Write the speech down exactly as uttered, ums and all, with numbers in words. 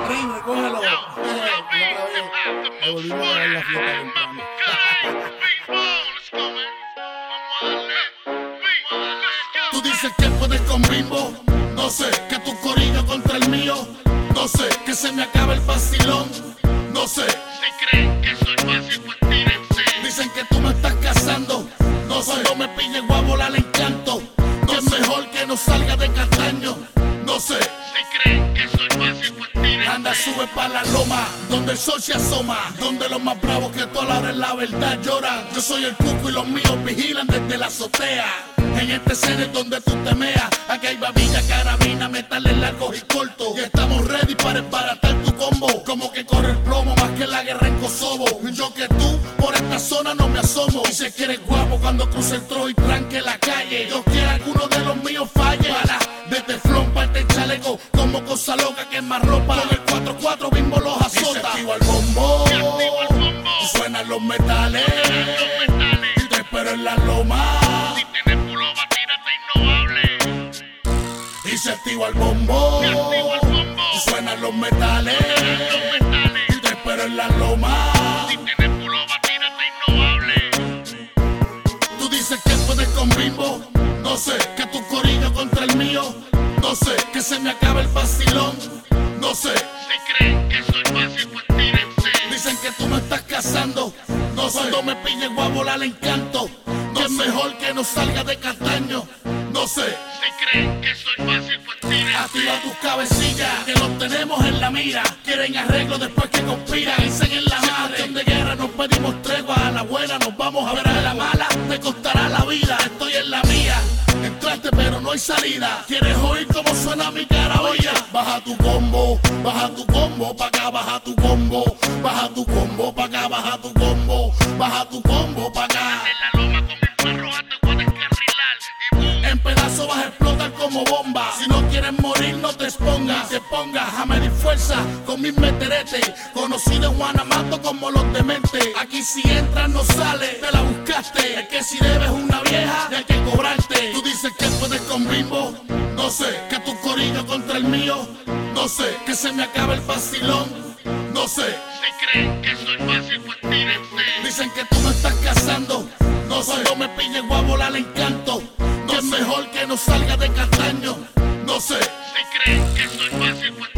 Rin, recógelo. Eh, otra vez. Eh, volvimos a ver la fiesta temprano. Tú dices que puedes con Bimbo, no sé, que tu corillo contra el mío, no sé, que se me acaba el vacilón, no sé. Si creen que soy fácil, pues tírense. Dicen que tú me estás casando, no sé, no me pillen, voy a volar el encanto. No es mejor que no salga de Castaño, no sé. Si creen que soy fácil, pues tírense. Anda, sube pa' la loma, donde el sol se asoma, donde los más bravos que tú a la hora en la verdad lloran. Yo soy el cuco y los míos vigilan desde la azotea. En este escena es donde tú te meas. Aquí hay babilla, carabina, metales largos y cortos. Y estamos ready para embaratar tu combo. Como que corre el plomo más que la guerra en Kosovo. Yo que tú, por esta zona no me asomo. Dice que eres guapo cuando cruce el tro y tranque la calle. Yo quiero alguno de los míos falle. Para de teflón, parte el chaleco. Como cosa loca que es más ropa. Con el cuatro cuatro Bimbo los azota. Y se activa el bombo. Y suenan los metales. Y te espero en la loma. Y se activa el bombo, y suenan los metales, y te espero en la loma. Si tienes pullover, tírate innovable. Tú dices que puedes con Bimbo, no sé, que tu corillo contra el mío, no sé, que se me acaba el vacilón, no sé. Si creen que soy fácil, pues tírense. Dicen que tú me estás casando, no sé, no me pillen, voy a volar el encanto. No es mejor que no salga de Castaño, no sé. Si creen que soy fácil, pues tírense. Activa tus cabecillas, que los tenemos en la mira. Quieren arreglo después que conspiran y siguen la madre. En de guerra nos pedimos tregua, a la buena nos vamos a ver, a la mala te costará la vida. Estoy en la mía, entraste pero no hay salida. ¿Quieres oír cómo suena mi cara? Oye, baja tu combo, baja tu combo, pa' acá, baja tu combo. Baja tu combo, pa' acá, baja tu combo. Baja tu combo, pa' acá. En pedazos vas a explotar como bomba. Si no quieres morir, no te expongas. Te pongas a medir fuerza con mis meteretes. Conocido en Guanamato como los dementes. Aquí si entras no sales, te la buscaste. Es que si debes una vieja, hay que cobrarte. Tú dices que puedes con Bimbo, no sé, que tu corillo contra el mío, no sé, que se me acaba el vacilón, no sé. Si creen que soy fácil, pues tírense. Dicen que tú me estás casando, no sé, no me pillen, voy a volar el encanto. No es mejor que no salga de Castaño, no sé. Si creen que soy fácil, pues